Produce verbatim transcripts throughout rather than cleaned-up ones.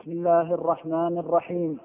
بسم الله الرحمن الرحيم.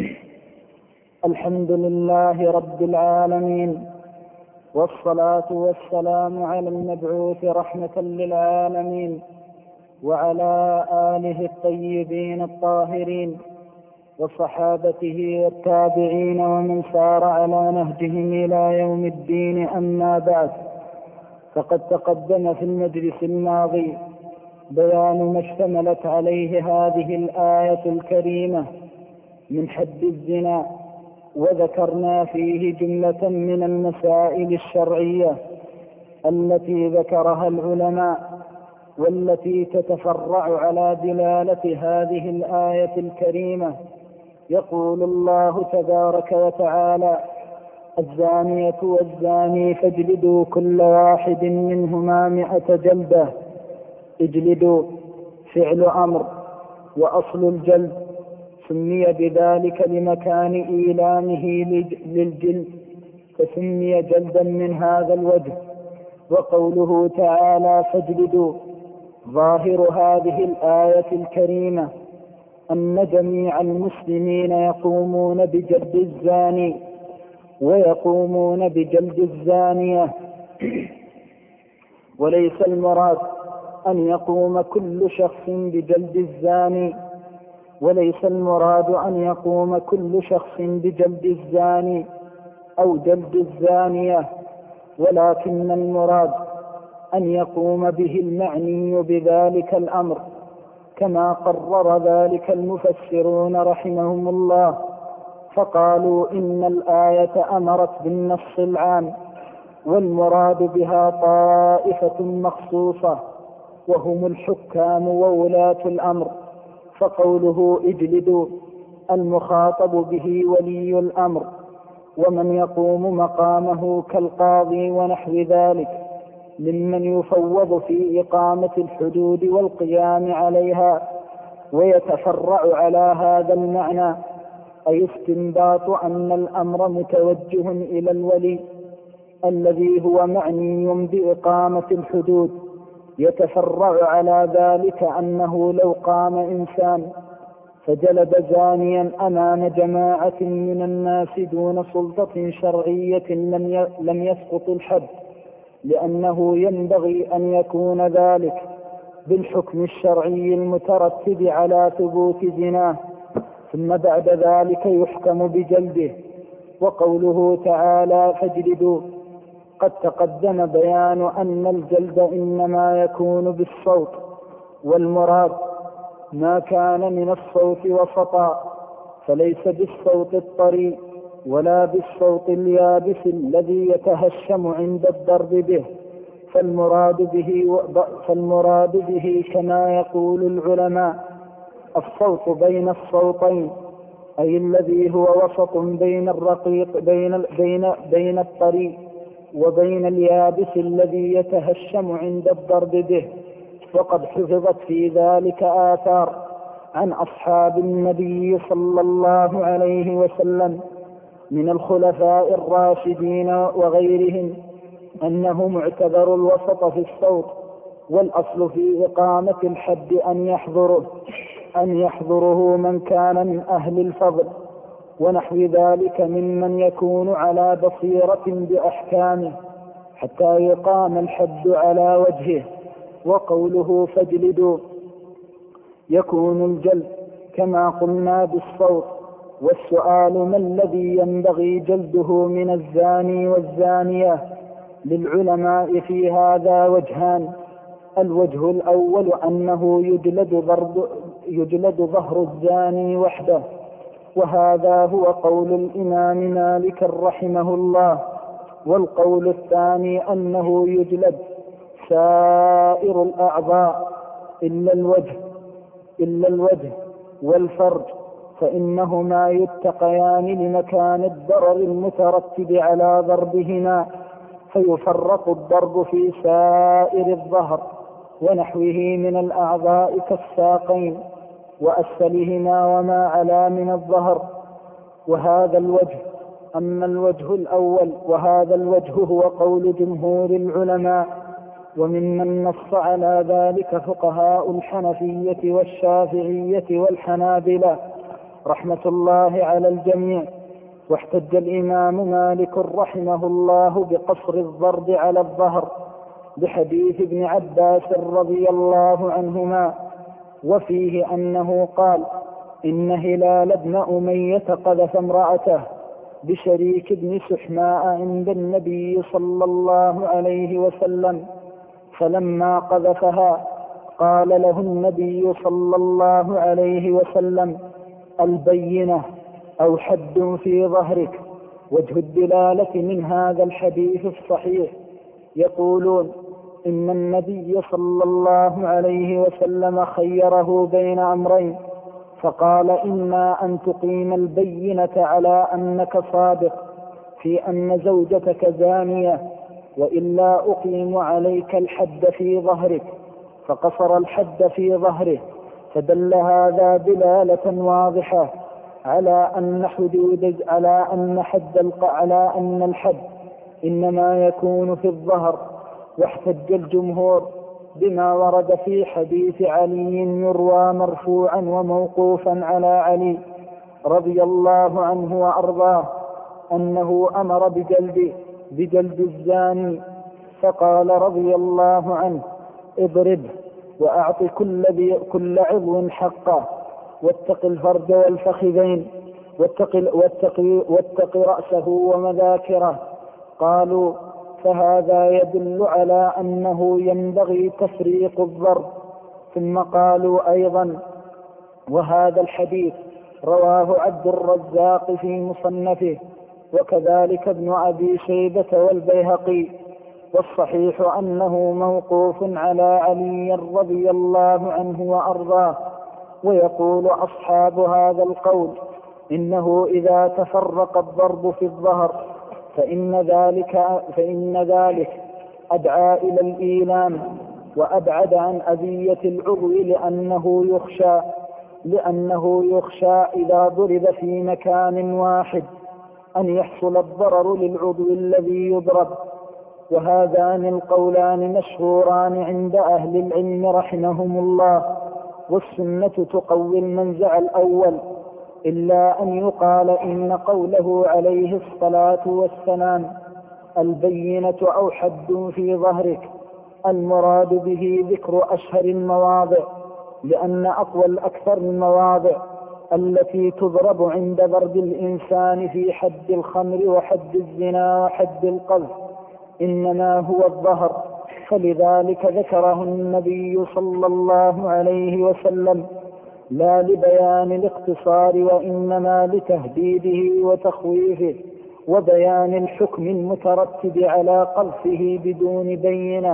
الحمد لله رب العالمين، والصلاة والسلام على المبعوث رحمة للعالمين، وعلى آله الطيبين الطاهرين، وصحابته والتابعين ومن سار على نهجهم إلى يوم الدين. أما بعد، فقد تقدم في المجلس الماضي بيان ما اشتملت عليه هذه الآية الكريمة من حد الزنا، وذكرنا فيه جملة من المسائل الشرعية التي ذكرها العلماء، والتي تتفرع على دلالة هذه الآية الكريمة. يقول الله تبارك وتعالى: الزانية والزاني فاجلدوا كل واحد منهما مئة جلدة. اجلدوا فعل أمر، وأصل الجلد سمي بذلك لمكان إيلامه للجلد، فسمي جلدا من هذا الوجه. وقوله تعالى فاجلدوا، ظاهر هذه الآية الكريمة أن جميع المسلمين يقومون بجلد الزاني ويقومون بجلد الزانية، وليس المراد أن يقوم كل شخص بجلد الزاني وليس المراد أن يقوم كل شخص بجلد الزاني أو جلد الزانية، ولكن المراد أن يقوم به المعني بذلك الأمر، كما قرر ذلك المفسرون رحمهم الله، فقالوا إن الآية أمرت بالنص العام، والمراد بها طائفة مخصوصة وهم الحكام وولاة الأمر. فقوله اجلدوا المخاطب به ولي الأمر ومن يقوم مقامه كالقاضي ونحو ذلك ممن يفوض في إقامة الحدود والقيام عليها. ويتفرع على هذا المعنى أي استنباط أن الأمر متوجه إلى الولي الذي هو معني بإقامة الحدود. يتفرع على ذلك أنه لو قام إنسان فجلد زانيا أمام جماعة من الناس دون سلطة شرعية لم يسقط الحد، لأنه ينبغي أن يكون ذلك بالحكم الشرعي المترتب على ثبوت زناه، ثم بعد ذلك يحكم بجلده. وقوله تعالى فاجلدوا، قد تقدم بيان أن الجلد إنما يكون بالصوت، والمراد ما كان من الصوت وسطا، فليس بالصوت الطري ولا بالصوت اليابس الذي يتهشم عند الضرب به، فالمراد به, فالمراد به كما يقول العلماء الصوت بين الصوتين، أي الذي هو وسط بين الرقيق بين, بين, بين الطري وبين اليابس الذي يتهشم عند الضرب به. وقد حفظت في ذلك آثار عن أصحاب النبي صلى الله عليه وسلم من الخلفاء الراشدين وغيرهم أنهم اعتبروا الوسط في الصوت، والأصل في إقامة الحد أن يحضره أن يحضره من كان من أهل الفضل ونحو ذلك ممن يكون على بصيرة بأحكامه حتى يقام الحد على وجهه. وقوله فاجلدوا يكون الجلد كما قلنا بالصوت، والسؤال ما الذي ينبغي جلده من الزاني والزانية؟ للعلماء في هذا وجهان: الوجه الأول أنه يجلد, ضرب يجلد ظهر الزاني وحده، وهذا هو قول الإمام مالك رحمه الله. والقول الثاني أنه يجلد سائر الأعضاء إلا الوجه إلا الوجه والفرج، فإنهما يتقيان لمكان الضرر المترتب على ضربهما، فيفرق الضرب في سائر الظهر ونحوه من الأعضاء كالساقين وأسفلهما وما علا من الظهر. وهذا الوجه أما الوجه الأول وهذا الوجه هو قول جمهور العلماء، وممن نص على ذلك فقهاء الحنفية والشافعية والحنابلة رحمة الله على الجميع. واحتج الإمام مالك رحمه الله بقصر الضرب على الظهر بحديث ابن عباس رضي الله عنهما، وفيه أنه قال: إن هلال بن أمية قذف امرأته بشريك بن سحماء عند النبي صلى الله عليه وسلم، فلما قذفها قال له النبي صلى الله عليه وسلم: البينة أو حد في ظهرك. وجه الدلالة من هذا الحديث الصحيح يقولون إن النبي صلى الله عليه وسلم خيره بين أمرين، فقال: إما أن تقيم البينة على أنك صادق في أن زوجتك زانية، وإلا أقيم عليك الحد في ظهرك. فقصر الحد في ظهره، فدل هذا دلالة واضحة على أن حدود على أن حد على أن الحد إنما يكون في الظهر. واحتج الجمهور بما ورد في حديث علي يروى مرفوعا وموقوفا على علي رضي الله عنه وأرضاه أنه أمر بجلد بجلد الزاني، فقال رضي الله عنه: اضربه وأعط كل, كل عضو حقه، واتق الفرج والفخذين، واتق, واتق, واتق رأسه ومذاكره. قالوا: فهذا يدل على أنه ينبغي تفريق الضرب. ثم قالوا أيضا: وهذا الحديث رواه عبد الرزاق في مصنفه، وكذلك ابن أبي شيبة والبيهقي، والصحيح أنه موقوف على علي رضي الله عنه وأرضاه. ويقول أصحاب هذا القول إنه إذا تفرق الضرب في الظهر فإن ذلك, فإن ذلك أدعى إلى الإيلام وأبعد عن أذية العضو، لأنه يخشى لأنه يخشى إذا ضرب في مكان واحد أن يحصل الضرر للعضو الذي يضرب. وهذان القولان مشهوران عند أهل العلم رحمهم الله، والسنة تقوي المنزع الأول، إلا أن يقال إن قوله عليه الصلاة والسلام: البينة أو حد في ظهرك، المراد به ذكر أشهر المواضع، لأن أقوى الأكثر المواضع التي تضرب عند ضرب الإنسان في حد الخمر وحد الزنا وحد القذف إنما هو الظهر، فلذلك ذكره النبي صلى الله عليه وسلم لا لبيان الاقتصار، وإنما لتهديده وتخويفه وبيان الحكم المترتب على قذفه بدون بينة.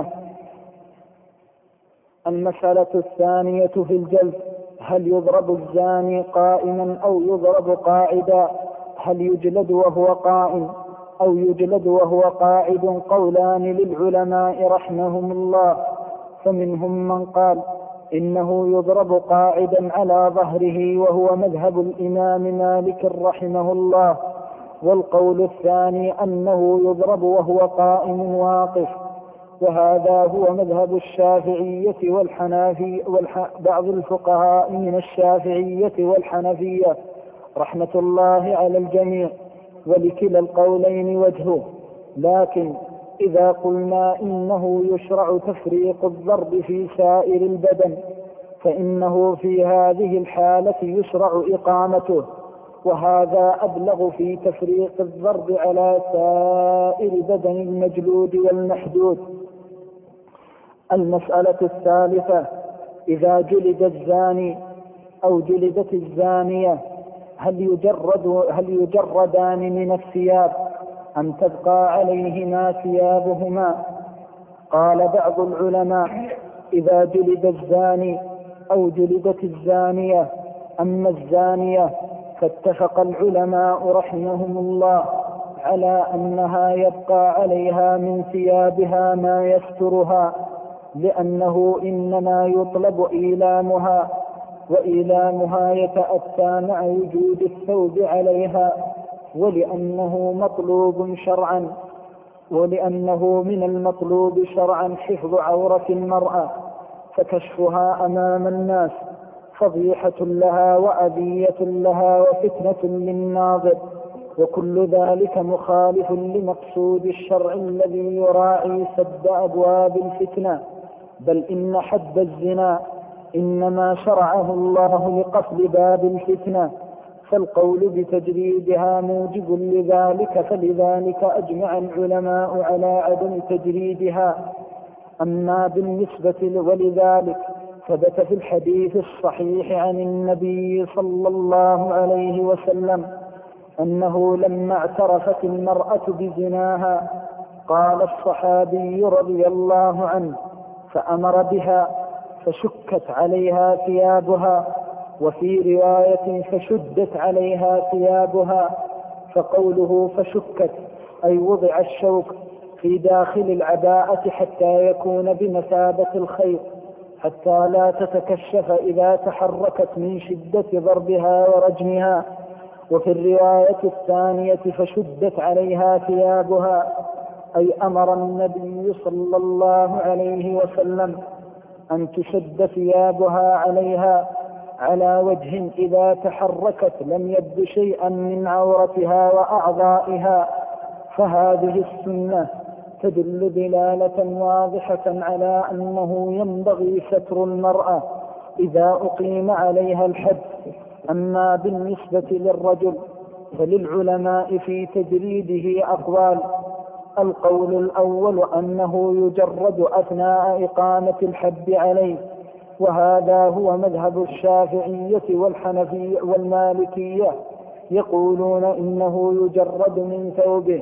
المسألة الثانية في الجلد: هل يضرب الزاني قائما أو يضرب قاعدا؟ هل يجلد وهو قائم أو يجلد وهو قاعد؟ قولان للعلماء رحمهم الله، فمنهم من قال إنه يضرب قاعدا على ظهره، وهو مذهب الإمام مالك رحمه الله. والقول الثاني أنه يضرب وهو قائم واقف، وهذا هو مذهب الشافعية والحنفية وبعض الفقهاء من الشافعية والحنفية رحمة الله على الجميع. ولكلا القولين وجهه، لكن إذا قلنا إنه يشرع تفريق الضرب في سائر البدن، فإنه في هذه الحالة يشرع إقامته، وهذا أبلغ في تفريق الضرب على سائر بدن المجلود والمحدود. المسألة الثالثة: إذا جلد الزاني أو جلدت الزانية، هل يجرد هل يجردان من الثياب أم تبقى عليهما ثيابهما؟ قال بعض العلماء: إذا جلد الزاني أو جلدت الزانية. أما الزانية فاتفق العلماء رحمهم الله على أنها يبقى عليها من ثيابها ما يسترها، لأنه إنما يطلب إيلامها، وإيلامها يتأتى مع وجود الثوب عليها، ولأنه مطلوب شرعا. ولأنه من المطلوب شرعا حفظ عورة المرأة، فكشفها أمام الناس فضيحة لها وأذية لها وفتنة للناظر، وكل ذلك مخالف لمقصود الشرع الذي يراعي سد أبواب الفتنة. بل إن حد الزنا إنما شرعه الله لقفل باب الفتنة، فالقول بتجريدها موجب لذلك، فلذلك أجمع العلماء على عدم تجريدها. أما بالنسبة ولذلك ثبت في الحديث الصحيح عن النبي صلى الله عليه وسلم أنه لما اعترفت المرأة بزناها قال الصحابي رضي الله عنه: فأمر بها فشكت عليها ثيابها، وفي رواية فشدت عليها ثيابها. فقوله فشكت أي وضع الشوك في داخل العباءة حتى يكون بمثابة الخيط، حتى لا تتكشف إذا تحركت من شدة ضربها ورجمها. وفي الرواية الثانية فشدت عليها ثيابها أي أمر النبي صلى الله عليه وسلم أن تشد ثيابها عليها على وجه إذا تحركت لم يبد شيئا من عورتها وأعضائها. فهذه السنة تدل دلالة واضحة على أنه ينبغي ستر المرأة إذا أقيم عليها الحد. أما بالنسبة للرجل فللعلماء في تجريده أقوال: القول الأول أنه يجرد أثناء إقامة الحد عليه، وهذا هو مذهب الشافعية والحنفية والمالكية، يقولون إنه يجرد من ثوبه.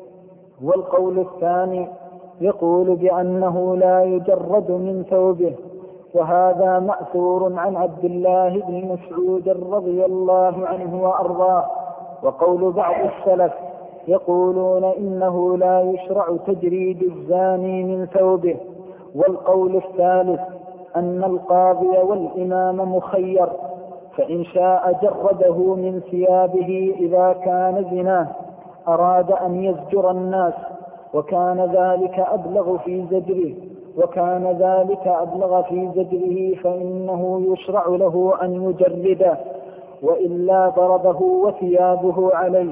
والقول الثاني يقول بأنه لا يجرد من ثوبه، وهذا مأثور عن عبد الله بن مسعود رضي الله عنه وأرضاه. وقول بعض السلف يقولون إنه لا يشرع تجريد الزاني من ثوبه. والقول الثالث أن القاضي والإمام مخير، فإن شاء جرده من ثيابه إذا كان زناه أراد أن يزجر الناس، وكان ذلك أبلغ في زجره وكان ذلك أبلغ في زجره فإنه يشرع له أن يجرده، وإلا ضربه وثيابه عليه.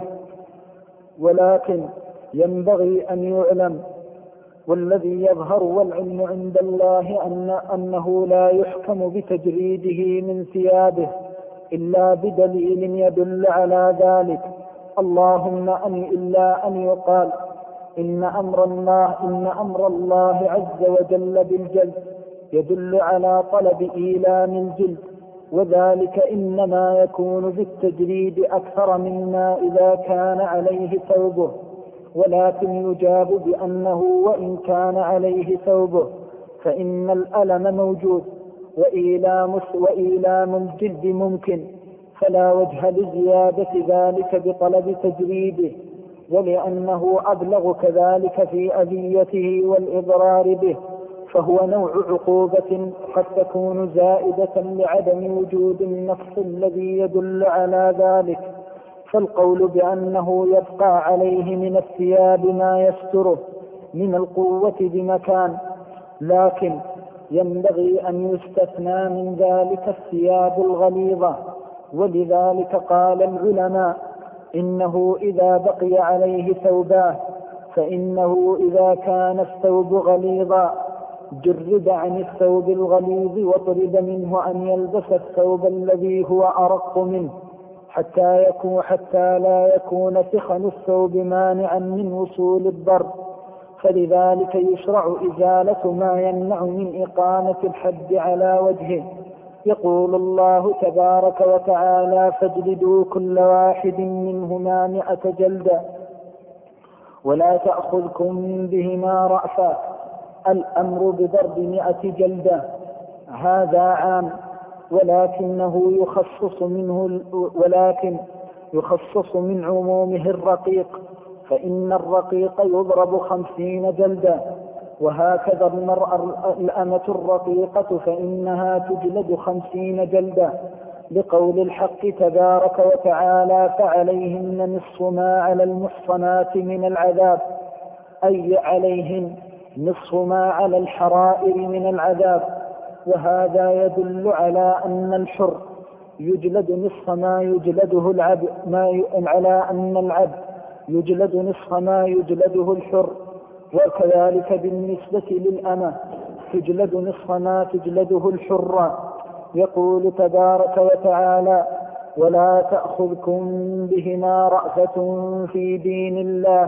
ولكن ينبغي أن يعلم، والذي يظهر والعلم عند الله أن أنه لا يحكم بتجريده من ثيابه إلا بدليل يدل على ذلك، اللهم أن إلا أن يقال إن أمر الله إن أمر الله عز وجل بالجلد يدل على طلب إيلام الجلد، وذلك إنما يكون بالتجريد أكثر مما إذا كان عليه ثوبه. ولكن يجاب بأنه وإن كان عليه ثوبه فإن الألم موجود وإيلام, وإيلام الجلد ممكن، فلا وجه لزيادة ذلك بطلب تجريده، ولأنه أبلغ كذلك في أذيته والإضرار به، فهو نوع عقوبة قد تكون زائدة لعدم وجود النص الذي يدل على ذلك. فالقول بأنه يبقى عليه من الثياب ما يستره من القوة بمكان، لكن ينبغي أن يستثنى من ذلك الثياب الغليظة. ولذلك قال العلماء إنه إذا بقي عليه ثوبان فإنه إذا كان الثوب غليظا جرد عن الثوب الغليظ وطلب منه أن يلبس الثوب الذي هو أرق منه حتى يكون حتى لا يكون سخن الثوب مانعا من وصول الضرب. فلذلك يشرع إزالة ما يمنع من إقامة الحد على وجهه. يقول الله تبارك وتعالى: فاجلدوا كل واحد منهما مئة جلدة ولا تأخذكم بهما رأفا. الأمر بضرب مئة جلدة هذا عام، ولكنه يخصص منه ولكن يخصص من عمومه الرقيق، فإن الرقيق يضرب خمسين جلدة، وهكذا المرأة الأمة الرقيقة فإنها تجلد خمسين جلدة، لقول الحق تبارك وتعالى: فعليهن نصف ما على المحصنات من العذاب. أي عليهن نصف ما على الحرائر من العذاب. وهذا يدل على أن الحر يجلد نصف ما يجلده العبد ما ي... على أن العبد يجلد نصف ما يجلده الحر، وكذلك بالنسبة للأمة تجلد نصف ما تجلده الحر. يقول تبارك وتعالى: ولا تأخذكم بهما رأفة في دين الله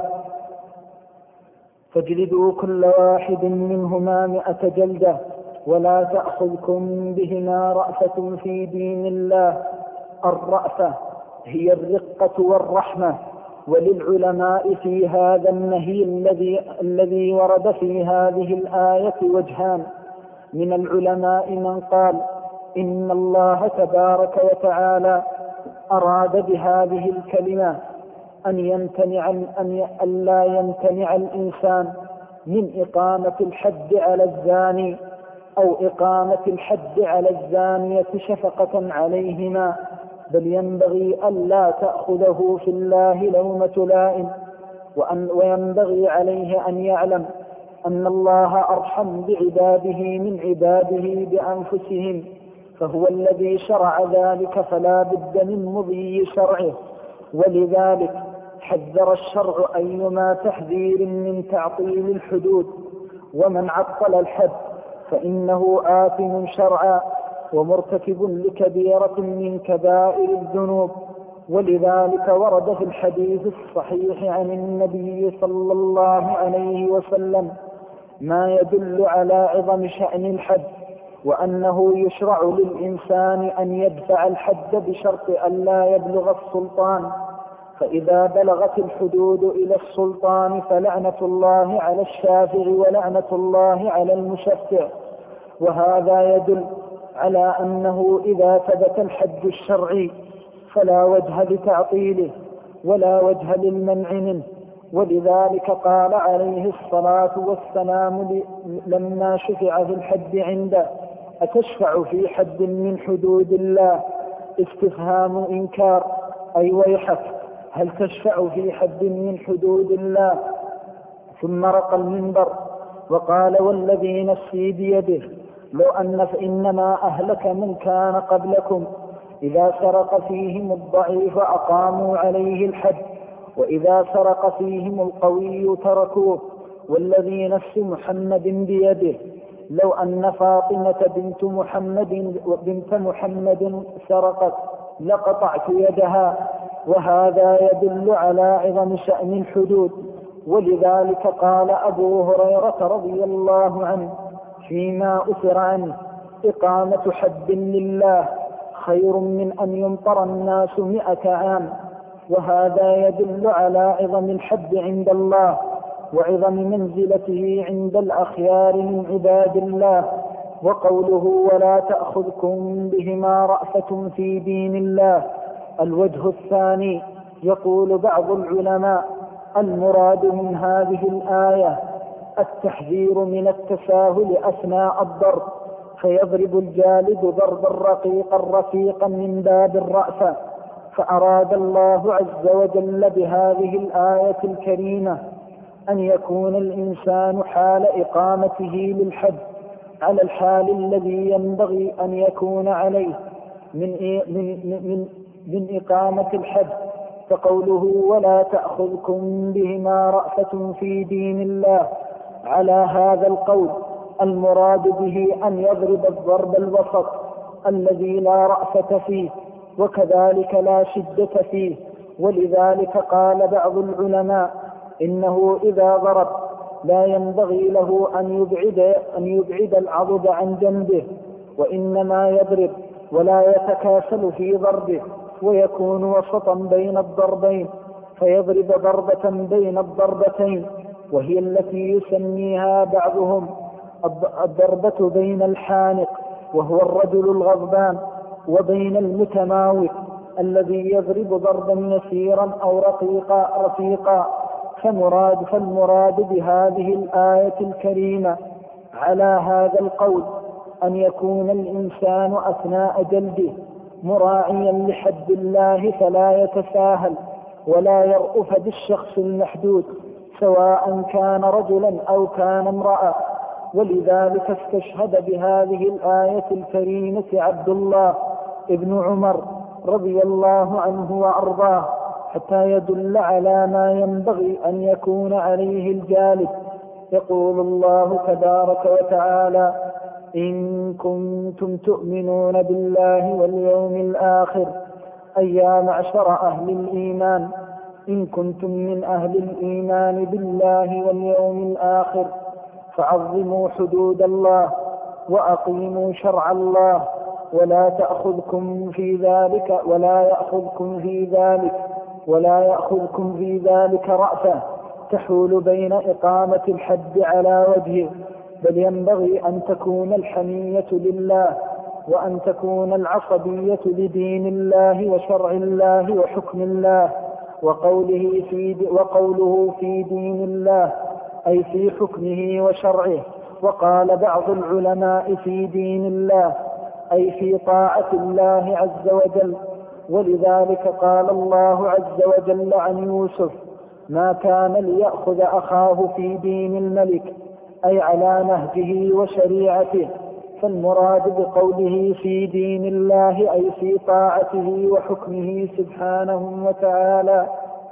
فاجلدوا كل واحد منهما مئة جلدة ولا تأخذكم بهما رأفة في دين الله. الرأفة هي الرقة والرحمة. وللعلماء في هذا النهي الذي الذي ورد في هذه الآية وجهان. من العلماء من قال إن الله تبارك وتعالى أراد بهذه الكلمة أن يمتنع أن لا يمتنع الإنسان من إقامة الحد على الزاني أو إقامة الحد على الزانية شفقة عليهما، بل ينبغي أن لا تأخذه في الله لومة لائم، وأن وينبغي عليه أن يعلم أن الله أرحم بعباده من عباده بأنفسهم، فهو الذي شرع ذلك فلا بد من مضي شرعه. ولذلك حذر الشرع أيما تحذير من تعطيل الحدود، ومن عطل الحد فإنه آثم شرعا ومرتكب لكبيرة من كبائر الذنوب. ولذلك ورد في الحديث الصحيح عن النبي صلى الله عليه وسلم ما يدل على عظم شأن الحد، وأنه يشرع للإنسان أن يدفع الحد بشرط أن لا يبلغ السلطان، فإذا بلغت الحدود إلى السلطان فلعنة الله على الشافع ولعنة الله على المشفع. وهذا يدل على أنه إذا ثبت الحد الشرعي فلا وجه لتعطيله ولا وجه للمنع منه. ولذلك قال عليه الصلاة والسلام لما شفع في الحد عنده: أتشفع في حد من حدود الله؟ استفهام إنكار، أي ويحك، هل تشفع في حد من حدود الله؟ ثم رقى المنبر وقال: والذي نفسي بيده لو أن فإنما أهلك من كان قبلكم إذا سرق فيهم الضعيف أقاموا عليه الحد، وإذا سرق فيهم القوي تركوه، والذي نفس محمد بيده لو أن فاطمة بنت محمد بنت محمد سرقت لقطعت يدها. وهذا يدل على عظم شأن الحدود. ولذلك قال أبو هريرة رضي الله عنه فيما أثر عنه: إقامة حد لله خير من أن يمطر الناس مئة عام. وهذا يدل على عظم الحد عند الله وعظم منزلته عند الأخيار من عباد الله. وقوله: ولا تأخذكم بهما رأفة في دين الله. الوجه الثاني، يقول بعض العلماء: المراد من هذه الآية التحذير من التساهل أثناء الضرب، فيضرب الجالد ضربا رقيقا رفيقا من باب الرأفة. فأراد الله عز وجل بهذه الآية الكريمة أن يكون الإنسان حال إقامته للحد على الحال الذي ينبغي أن يكون عليه من, من, من, من إقامة الحد. فقوله: ولا تأخذكم بهما رأفة في دين الله، على هذا القول المراد به أن يضرب الضرب الوسط الذي لا رأفة فيه وكذلك لا شدة فيه. ولذلك قال بعض العلماء: إنه إذا ضرب لا ينبغي له أن يبعد, أن يبعد العضد عن جنبه، وإنما يضرب ولا يتكاسل في ضربه، ويكون وسطا بين الضربين، فيضرب ضربة بين الضربتين، وهي التي يسميها بعضهم الضربة بين الحانق وهو الرجل الغضبان، وبين المتماوت الذي يضرب ضربا يسيرا أو رقيقا رفيقا. فمراد فالمراد بهذه الآية الكريمة على هذا القول أن يكون الإنسان أثناء جلده مراعيا لحد الله، فلا يتساهل ولا يرأف بالشخص المحدود، سواء كان رجلا أو كان امرأة. ولذلك استشهد بهذه الآية الكريمة عبد الله ابن عمر رضي الله عنه وأرضاه، حتى يدل على ما ينبغي أن يكون عليه الجالس. يقول الله تبارك وتعالى: إن كنتم تؤمنون بالله واليوم الآخر، أي يا معشر أهل الإيمان، إن كنتم من أهل الإيمان بالله واليوم الآخر فعظموا حدود الله وأقيموا شرع الله، ولا تأخذكم في ذلك ولا يأخذكم في ذلك ولا يأخذكم في ذلك رأفة تحول بين إقامة الحد على وجهه، بل ينبغي أن تكون الحمية لله، وأن تكون العصبية لدين الله وشرع الله وحكم الله. وقوله في, وقوله في دين الله أي في حكمه وشرعه. وقال بعض العلماء في دين الله أي في طاعة الله عز وجل. ولذلك قال الله عز وجل عن يوسف: ما كان ليأخذ أخاه في دين الملك، أي على نهجه وشريعته. فالمراد بقوله في دين الله أي في طاعته وحكمه سبحانه وتعالى.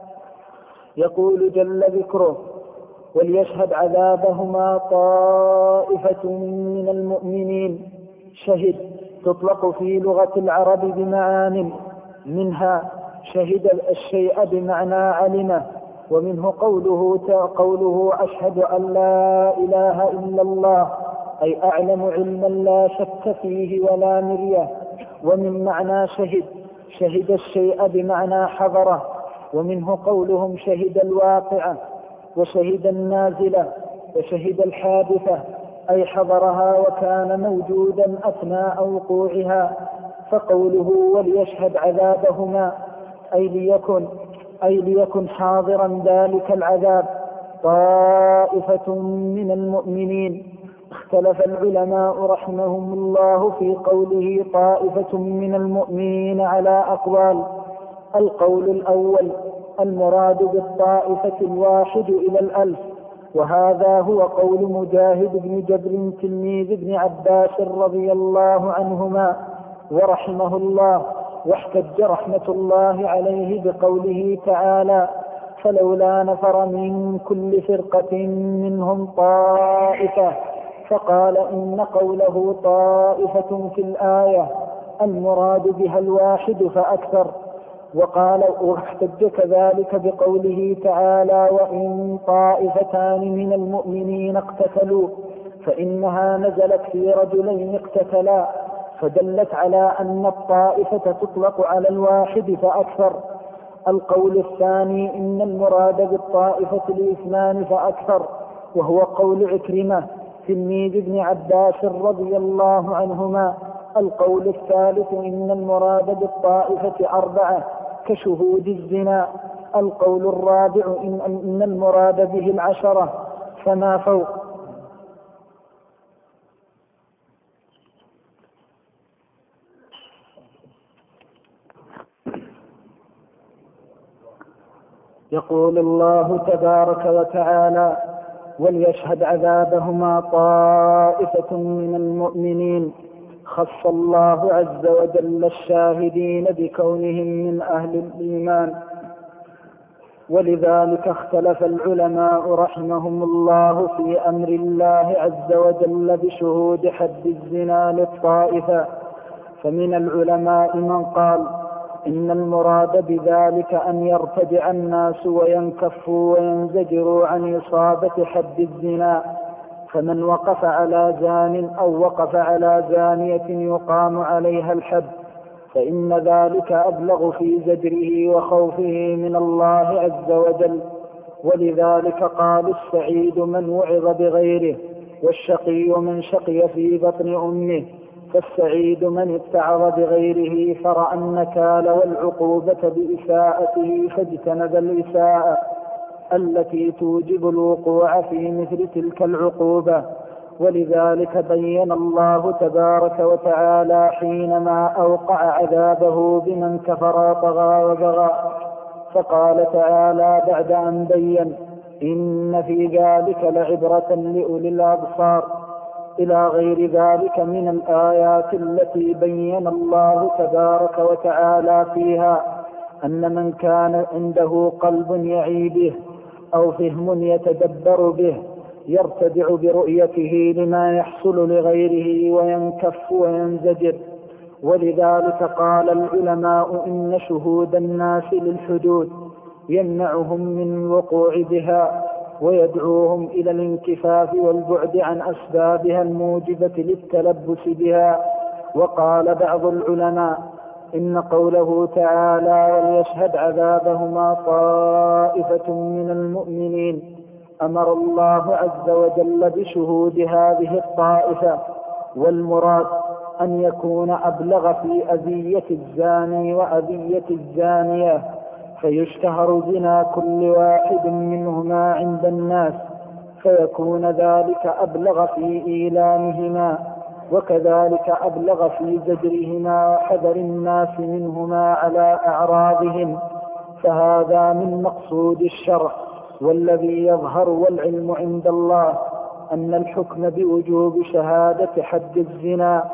يقول جل ذكره: وليشهد عذابهما طائفة من المؤمنين. شهد تطلق في لغة العرب بمعان، منها شهد الشيء بمعنى علمه، ومنه قوله قوله أشهد أن لا إله إلا الله، أي أعلم علما لا شك فيه ولا مرية. ومن معنى شهد شهد الشيء بمعنى حضره، ومنه قولهم شهد الواقعة وشهد النازلة وشهد الحادثة، أي حضرها وكان موجودا أثناء وقوعها. فقوله وليشهد عذابهما أي ليكن أي ليكن حاضرا ذلك العذاب طائفة من المؤمنين. اختلف العلماء رحمهم الله في قوله طائفة من المؤمنين على أقوال. القول الأول: المراد بالطائفة الواحد إلى الألف، وهذا هو قول مجاهد بن جبر تلميذ ابن عباس رضي الله عنهما ورحمه الله. واحتج رحمة الله عليه بقوله تعالى: فلولا نفر من كل فرقة منهم طائفة. فقال إن قوله طائفة في الآية المراد بها الواحد فأكثر. وقال واحتج كذلك بقوله تعالى: وإن طائفتان من المؤمنين اقتتلوا، فإنها نزلت في رجلين اقتتلا، فدلت على أن الطائفة تطلق على الواحد فأكثر. القول الثاني: إن المراد بالطائفة الاثنان فأكثر، وهو قول عكرمة تلميذ ابن عباس رضي الله عنهما. القول الثالث: إن المراد بالطائفة أربعة كشهود الزنا. القول الرابع: إن, إن المراد به العشرة فما فوق. يقول الله تبارك وتعالى: وليشهد عذابهما طائفة من المؤمنين. خص الله عز وجل الشاهدين بكونهم من أهل الإيمان. ولذلك اختلف العلماء رحمهم الله في أمر الله عز وجل بشهود حد الزنا للطائفة. فمن العلماء من قال إن المراد بذلك أن يرتدع الناس وينكفوا وينزجروا عن إصابة حد الزنا، فمن وقف على زان أو وقف على زانية يقام عليها الحد، فإن ذلك أبلغ في زجره وخوفه من الله عز وجل. ولذلك قال: السعيد من وعظ بغيره، والشقي من شقي في بطن أمه. فالسعيد من اتعظ بغيره فرأى النكال والعقوبة بإساءته فاجتنب الإساءة التي توجب الوقوع في مثل تلك العقوبة. ولذلك بين الله تبارك وتعالى حينما أوقع عذابه بمن كفر طغى وبغى، فقال تعالى بعد أن بين: إن في ذلك لعبرة لأولي الأبصار، إلى غير ذلك من الآيات التي بين الله تبارك وتعالى فيها أن من كان عنده قلب يعي به أو فهم يتدبر به يرتدع برؤيته لما يحصل لغيره وينكف وينزجر. ولذلك قال العلماء إن شهود الناس للحدود يمنعهم من الوقوع بها ويدعوهم إلى الانكفاف والبعد عن أسبابها الموجبة للتلبس بها. وقال بعض العلماء إن قوله تعالى وليشهد عذابهما طائفة من المؤمنين أمر الله عز وجل بشهود هذه الطائفة، والمراد أن يكون أبلغ في أذية الزاني وأذية الزانية، فيشتهر زنا كل واحد منهما عند الناس فيكون ذلك أبلغ في إيلامهما، وكذلك أبلغ في زجرهما وحذر الناس منهما على أعراضهم. فهذا من مقصود الشرع، والذي يظهر والعلم عند الله أن الحكم بوجوب شهادة حد الزنا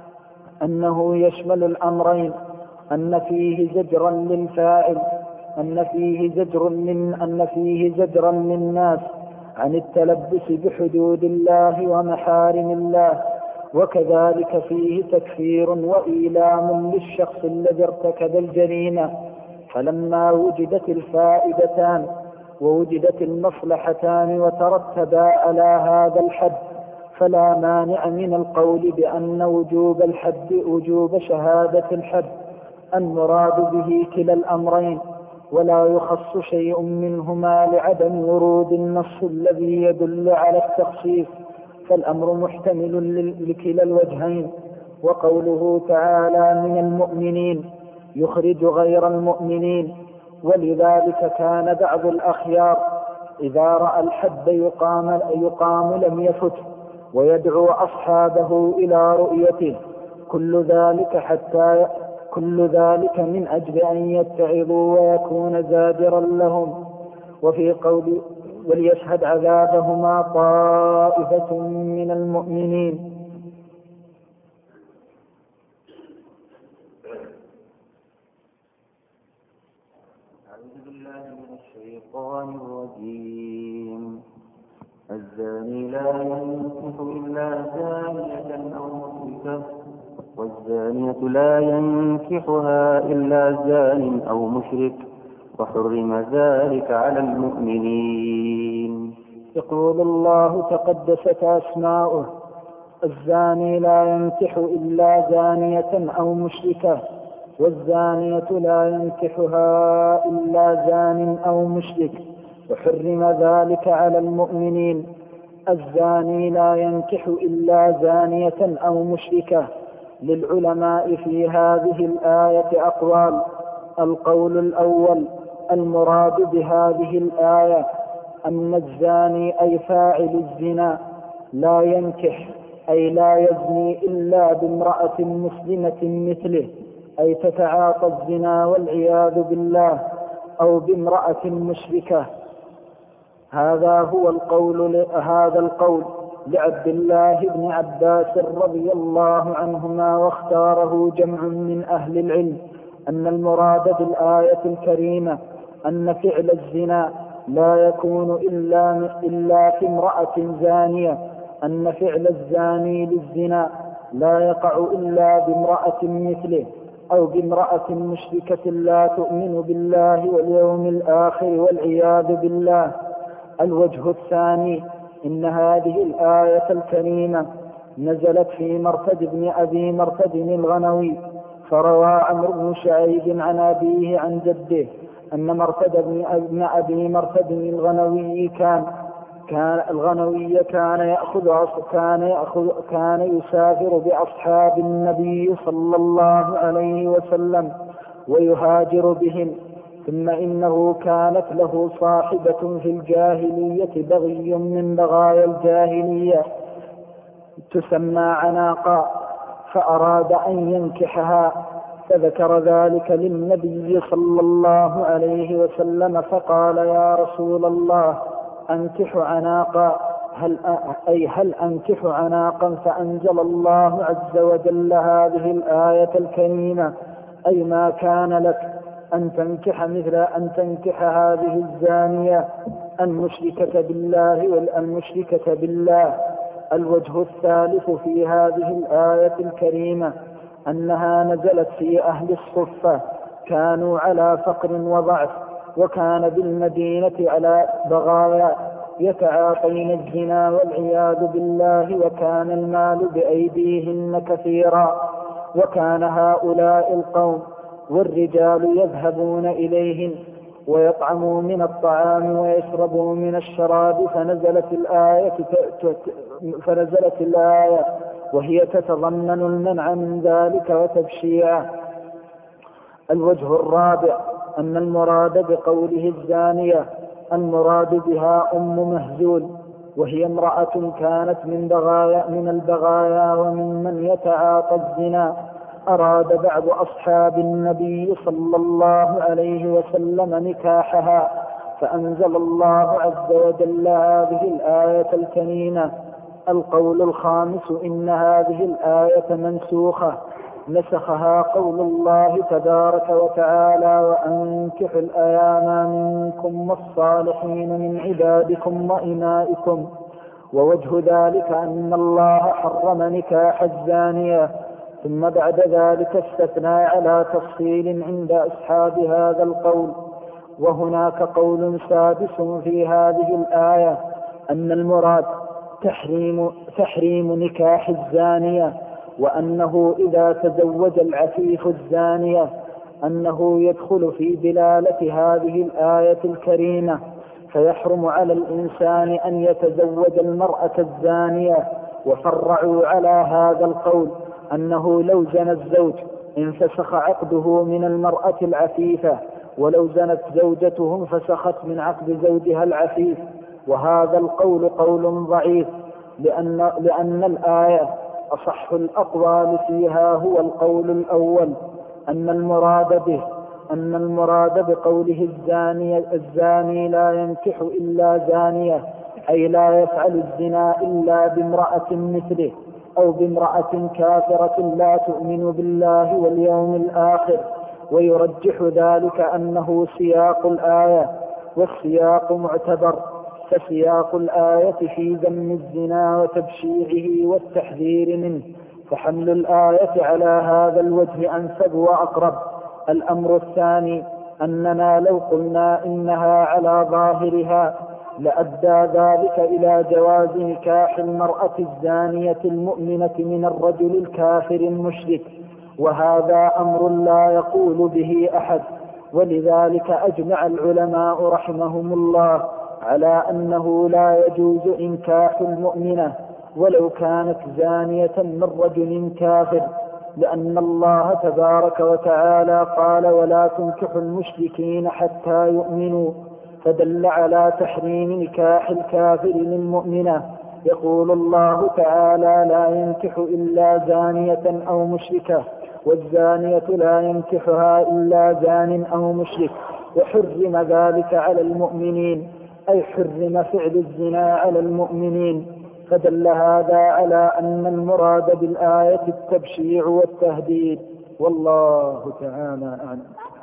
أنه يشمل الأمرين، أن فيه زجرا للفاعل أن فيه زجر لن أن فيه زجرا للناس عن التلبس بحدود الله ومحارم الله، وكذلك فيه تكفير وإيلام للشخص الذي ارتكب الجريمة. فلما وجدت الفائدتان ووجدت المصلحتان وترتبا على هذا الحد فلا مانع من القول بأن وجوب الحد وجوب شهادة الحد المراد به كلا الأمرين، ولا يخص شيء منهما لعدم ورود النص الذي يدل على التخصيص، فالأمر محتمل لكلا الوجهين. وقوله تعالى من المؤمنين يخرج غير المؤمنين، ولذلك كان بعض الأخيار إذا رأى الحد يقام, يقام لم يفت ويدعو أصحابه إلى رؤيته، كل ذلك حتى كل ذلك من أجل أن يتعظوا ويكون زاجرا لهم. وفي قول وليشهد عذابهما طائفة من المؤمنين أعوذ بالله من الشيطان الرجيم. الزاني لا ينكح إلا زانية أو مشركة، والزانية لا ينكحها إلا زان أو مشرك، وحرم ذلك على المؤمنين. يقول الله تقدست أسماؤه الزاني لا ينكح إلا زانية أو مشركة، والزانية لا ينكحها إلا زان أو مشرك، وحرم ذلك على المؤمنين. الزاني لا ينكح إلا زانية أو مشركة. للعلماء في هذه الآية أقوال. القول الأول المراد بهذه الآية أن الزاني أي فاعل الزنا لا ينكح أي لا يزني إلا بامرأة مسلمة مثله، أي تتعاطى الزنا والعياذ بالله، أو بامرأة مشركة. هذا هو القول هذا القول لعبد الله بن عباس رضي الله عنهما، واختاره جمع من أهل العلم أن المراد بالآية الكريمة أن فعل الزنا لا يكون إلا, إلا في امرأة زانية، أن فعل الزاني للزنا لا يقع إلا بامرأة مثله أو بامرأة مشركة لا تؤمن بالله واليوم الآخر والعياذ بالله. الوجه الثاني إن هذه الآية الكريمة نزلت في مرثد بن أبي مرثد الغنوي، فروى عمرو بن شعيب عن أبيه عن جده أن مرثد بن أبي مرثد الغنوي كان كان الغنوي كان يأخذ كان يأخذ كان يسافر بأصحاب النبي صلى الله عليه وسلم ويهاجر بهم، ثم إنه كانت له صاحبة في الجاهلية بغي من بغايا الجاهلية تسمى عناقا، فأراد أن ينكحها، فذكر ذلك للنبي صلى الله عليه وسلم فقال يا رسول الله أنكح عناقا هل أي هل أنكح عناقا فأنزل الله عز وجل هذه الآية الكريمة أي ما كان لك أن تنكح مثل أن تنكح هذه الزانية المشركة بالله والمشركة بالله. الوجه الثالث في هذه الآية الكريمة أنها نزلت في أهل الصفة كانوا على فقر وضعف، وكان بالمدينة على بغايا يتعاطين الزنا والعياذ بالله، وكان المال بأيديهن كثيرا، وكان هؤلاء القوم والرجال يذهبون إليهم ويطعموا من الطعام ويشربوا من الشراب. فنزلت الآية, فنزلت الآية وهي تتضمن المنع من ذلك وتبشيعه. الوجه الرابع أن المراد بقوله الزانية المراد بها أم مهزول، وهي امرأة كانت من بغايا من البغايا وممن يتعاطى الزنا. أراد بعض أصحاب النبي صلى الله عليه وسلم نكاحها، فأنزل الله عز وجل هذه الآية الكريمة. القول الخامس إن هذه الآية منسوخة، نسخها قول الله تبارك وتعالى وأنكحوا الأيام منكم والصالحين من عبادكم وإمائكم. ووجه ذلك أن الله حرم نكاح الزانية، ثم بعد ذلك استثنى على تفصيل عند أصحاب هذا القول. وهناك قول سادس في هذه الآية أن المراد تحريم, تحريم نكاح الزانية، وأنه إذا تزوج العفيف الزانية أنه يدخل في دلالة هذه الآية الكريمة، فيحرم على الإنسان أن يتزوج المرأة الزانية. وفرعوا على هذا القول أنه لو زنى الزوج انفسخ عقده من المرأة العفيفة، ولو زنت زوجته انفسخت من عقد زوجها العفيف. وهذا القول قول ضعيف، لأن, لأن الآية أصح الأقوال فيها هو القول الأول، أن المراد به أن المراد بقوله الزاني, الزاني لا ينكح إلا زانية، أي لا يفعل الزنا إلا بامرأة مثله أو بامرأة كافرة لا تؤمن بالله واليوم الآخر. ويرجح ذلك أنه سياق الآية، والسياق معتبر، فسياق الآية في ذم الزنا وتبشيعه والتحذير منه، فحمل الآية على هذا الوجه أنسب وأقرب. الأمر الثاني أننا لو قلنا إنها على ظاهرها لأدى ذلك إلى جواز نكاح المرأة الزانية المؤمنة من الرجل الكافر المشرك، وهذا أمر لا يقول به أحد. ولذلك أجمع العلماء رحمهم الله على أنه لا يجوز إنكاح المؤمنة ولو كانت زانية من رجل كافر، لأن الله تبارك وتعالى قال ولا تنكحوا المشركين حتى يؤمنوا، فدل على تحريم نكاح الكافر للمؤمنة. يقول الله تعالى لا ينكح إلا زانية أو مشركة، والزانية لا ينكحها إلا زان أو مشرك، وحرم ذلك على المؤمنين، أي حرم فعل الزنا على المؤمنين. فدل هذا على أن المراد بالآية التبشيع والتهديد، والله تعالى أعلم.